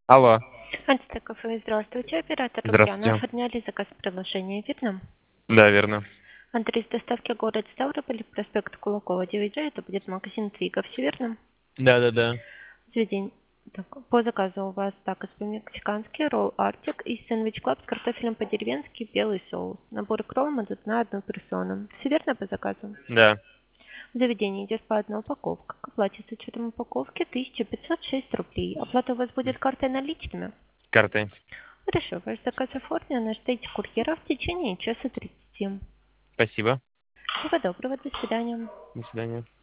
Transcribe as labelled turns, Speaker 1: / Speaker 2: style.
Speaker 1: Алло,
Speaker 2: Антикафе, здравствуйте. Оператор Лукьяна.
Speaker 1: здравствуйте.
Speaker 2: Оформляли заказ в приложении. Верно?
Speaker 1: Да, верно.
Speaker 2: Адрес доставки город Ставрополь, проспект Кулакова, 9G. Это будет магазин Твига. Все верно?
Speaker 1: Да-да-да.
Speaker 2: Заведение. Так, по заказу у вас такос по-мексикански, ролл Артик и сэндвич клаб с картофелем по-деревенски, белый соус. Набор кром идут на одну персону. Все верно по заказу?
Speaker 1: Да.
Speaker 2: В заведении идет по одной упаковке. К оплате с учетом упаковки 1506 рублей. Оплата у вас будет картой наличными?
Speaker 1: Картой.
Speaker 2: Хорошо, ваш заказ оформлен, ждите курьера в течение часа 30.
Speaker 1: Спасибо.
Speaker 2: Всего доброго, до свидания.
Speaker 1: До свидания.